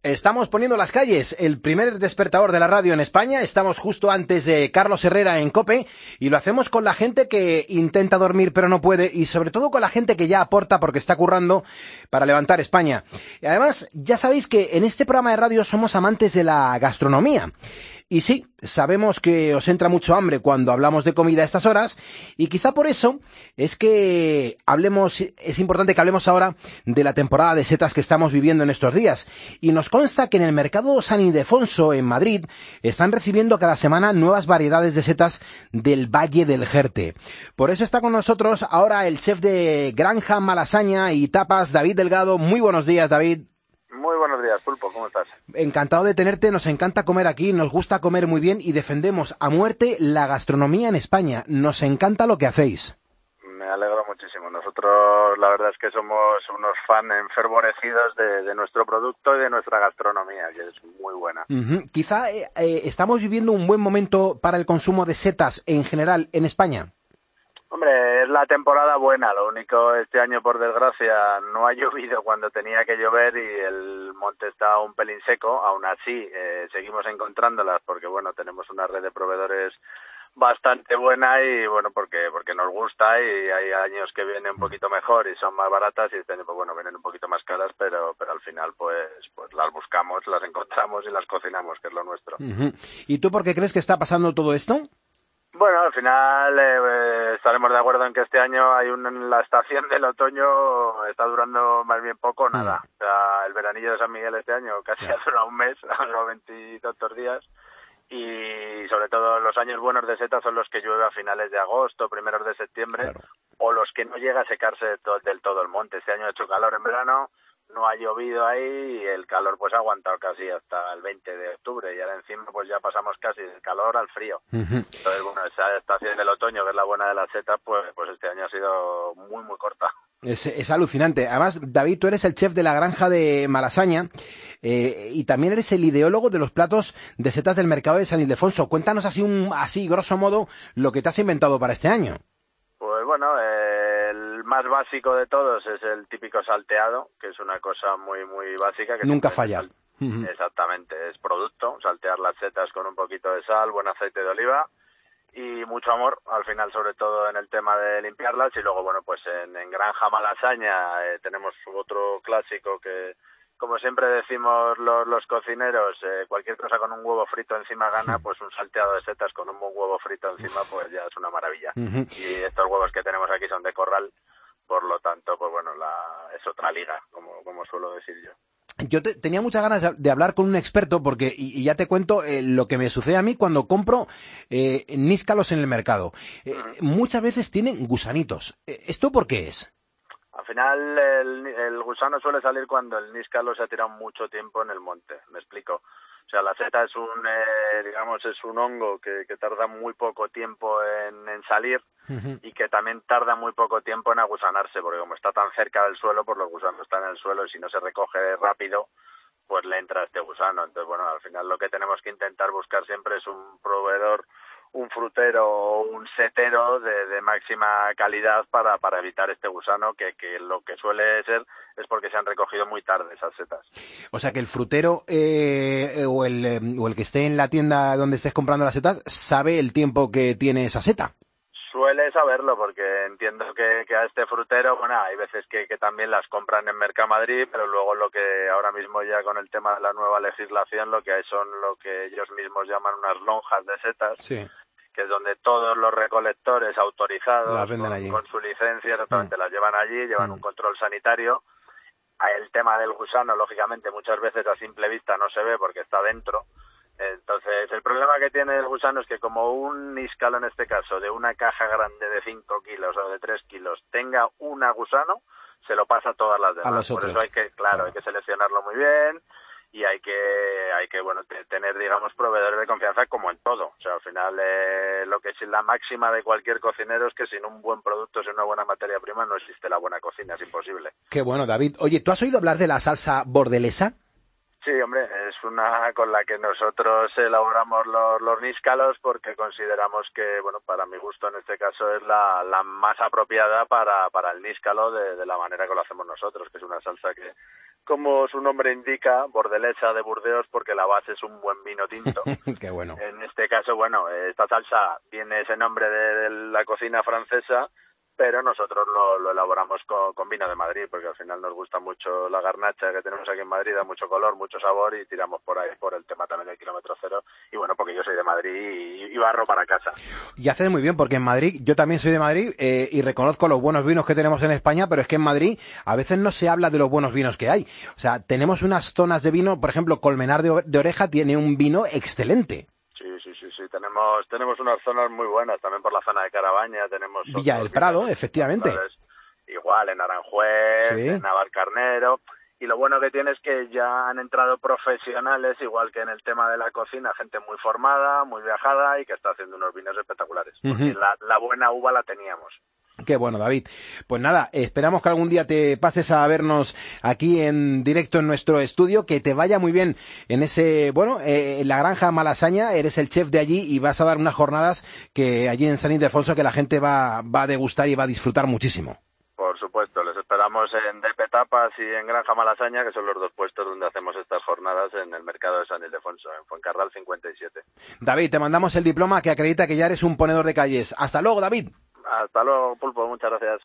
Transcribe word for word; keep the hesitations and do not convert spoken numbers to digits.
Estamos poniendo las calles, el primer despertador de la radio en España. Estamos justo antes de Carlos Herrera en COPE y lo hacemos con la gente que intenta dormir pero no puede y sobre todo con la gente que ya aporta porque está currando para levantar España. Y además, ya sabéis que en este programa de radio somos amantes de la gastronomía. Y sí, sabemos que os entra mucho hambre cuando hablamos de comida a estas horas y quizá por eso es que hablemos, es importante que hablemos ahora de la temporada de setas que estamos viviendo en estos días. Y nos consta que en el mercado San Ildefonso en Madrid están recibiendo cada semana nuevas variedades de setas del Valle del Jerte. Por eso está con nosotros ahora el chef de Granja Malasaña y Tapas, David Delgado. Muy buenos días, David. Muy buenos días, Pulpo, ¿cómo estás? Encantado de tenerte, nos encanta comer aquí, nos gusta comer muy bien y defendemos a muerte la gastronomía en España. Nos encanta lo que hacéis. Me alegro muchísimo. Nosotros la verdad es que somos unos fans enfervorecidos de, de nuestro producto y de nuestra gastronomía, que es muy buena. Uh-huh. Quizá eh, eh, estamos viviendo un buen momento para el consumo de setas en general en España. Hombre, es la temporada buena, lo único este año por desgracia no ha llovido cuando tenía que llover y el monte está un pelín seco, aún así eh, seguimos encontrándolas porque bueno, tenemos una red de proveedores bastante buena y bueno, porque porque nos gusta y hay años que vienen un poquito mejor y son más baratas y este año pues bueno, vienen un poquito más caras, pero pero al final pues pues las buscamos, las encontramos y las cocinamos, que es lo nuestro. Uh-huh. ¿Y tú por qué crees que está pasando todo esto? Bueno, al final eh, estaremos de acuerdo en que este año hay un, la estación del otoño está durando más bien poco o nada. Mm. O sea, el veranillo de San Miguel este año casi yeah. ha durado un mes, ha durado veintitantos días. Y sobre todo los años buenos de seta son los que llueve a finales de agosto, primeros de septiembre, claro. O los que no llega a secarse de todo, del todo el monte. Este año ha hecho calor en verano, no ha llovido ahí y el calor pues ha aguantado casi hasta el veinte de octubre y ahora encima pues ya pasamos casi del calor al frío. Uh-huh. Entonces bueno, esa estación del otoño, que es la buena de la seta, pues pues este año ha sido muy muy corta. Es, es alucinante. Además, David, tú eres el chef de la Granja de Malasaña eh, y también eres el ideólogo de los platos de setas del mercado de San Ildefonso. Cuéntanos así, un, así grosso modo, lo que te has inventado para este año. Pues bueno, eh, el más básico de todos es el típico salteado, que es una cosa muy muy básica. Que nunca falla. Sal... Uh-huh. Exactamente, es producto, saltear las setas con un poquito de sal, buen aceite de oliva y mucho amor, al final, sobre todo en el tema de limpiarlas. Y luego, bueno, pues en, en Granja Malasaña eh, tenemos otro clásico que, como siempre decimos los, los cocineros, eh, cualquier cosa con un huevo frito encima gana, pues un salteado de setas con un buen huevo frito encima, pues ya es una maravilla. Uh-huh. Y estos huevos que tenemos aquí son de corral, por lo tanto, pues bueno, la, es otra liga, como, como suelo decir yo. Yo te, tenía muchas ganas de hablar con un experto porque, y, y ya te cuento eh, lo que me sucede a mí cuando compro eh, níscalos en el mercado. Eh, uh-huh. Muchas veces tienen gusanitos. Eh, ¿Esto por qué es? Al final el, el gusano suele salir cuando el níscalo se ha tirado mucho tiempo en el monte, me explico. O sea, la seta es un, eh, digamos, es un hongo que, que tarda muy poco tiempo en, en salir uh-huh. y que también tarda muy poco tiempo en agusanarse, porque como está tan cerca del suelo, pues los gusanos están en el suelo y si no se recoge rápido, pues le entra este gusano. Entonces, bueno, al final lo que tenemos que intentar buscar siempre es un proveedor, un frutero o un setero de, de máxima calidad para, para evitar este gusano, que, que lo que suele ser es porque se han recogido muy tarde esas setas. O sea que el frutero eh, o, el, eh, o el que esté en la tienda donde estés comprando las setas sabe el tiempo que tiene esa seta. Suele saberlo porque entiendo que, que a este frutero, bueno, hay veces que, que también las compran en Mercamadrid, pero luego lo que ahora mismo ya con el tema de la nueva legislación lo que hay son lo que ellos mismos llaman unas lonjas de setas. Sí. Que es donde todos los recolectores autorizados con, con su licencia exactamente mm. las llevan allí, llevan mm. un control sanitario. El tema del gusano, lógicamente, muchas veces a simple vista no se ve porque está dentro. Entonces, el problema que tiene el gusano es que como un níscalo, en este caso, de una caja grande de cinco kilos o de tres kilos, tenga un gusano, se lo pasa a todas las demás. A los Por otros. eso hay que, claro, claro, hay que seleccionarlo muy bien. Y hay que, hay que bueno, t- tener, digamos, proveedores de confianza como en todo. O sea, al final, eh, lo que es la máxima de cualquier cocinero es que sin un buen producto, sin una buena materia prima, no existe la buena cocina, es imposible. Qué bueno, David. Oye, ¿tú has oído hablar de la salsa bordelesa? Sí, hombre, es una con la que nosotros elaboramos los, los níscalos porque consideramos que, bueno, para mi gusto en este caso es la, la más apropiada para, para el níscalo de, de la manera que lo hacemos nosotros, que es una salsa que, como su nombre indica, bordelesa de Burdeos, porque la base es un buen vino tinto. Qué bueno. En este caso, bueno, esta salsa tiene ese nombre de, de la cocina francesa, pero nosotros lo, lo elaboramos con, con vino de Madrid, porque al final nos gusta mucho la garnacha que tenemos aquí en Madrid, da mucho color, mucho sabor, y tiramos por ahí por el tema también del kilómetro cero, y bueno, porque yo soy de Madrid y, y barro para casa. Y haces muy bien, porque en Madrid, yo también soy de Madrid, eh, y reconozco los buenos vinos que tenemos en España, pero es que en Madrid a veces no se habla de los buenos vinos que hay. O sea, tenemos unas zonas de vino, por ejemplo, Colmenar de, de Oreja tiene un vino excelente. Sí, sí, sí, sí, tenemos tenemos unas zonas muy buenas, también por la zona de Carabaña tenemos... Villa del Prado, efectivamente. Igual, en Aranjuez, sí. En Navalcarnero, y lo bueno que tiene es que ya han entrado profesionales, igual que en el tema de la cocina, gente muy formada, muy viajada y que está haciendo unos vinos espectaculares. Uh-huh. Porque la, la buena uva la teníamos. Qué bueno, David. Pues nada, esperamos que algún día te pases a vernos aquí en directo en nuestro estudio, que te vaya muy bien en ese, bueno, eh, en la granja Malasaña, eres el chef de allí y vas a dar unas jornadas que allí en San Ildefonso que la gente va, va a degustar y va a disfrutar muchísimo. Por supuesto, les esperamos en D P Tapas y en Granja Malasaña, que son los dos puestos donde hacemos estas jornadas en el mercado de San Ildefonso, en Fuencarral cincuenta y siete. David, te mandamos el diploma que acredita que ya eres un ponedor de calles. Hasta luego, David. Hasta luego, Pulpo, muchas gracias.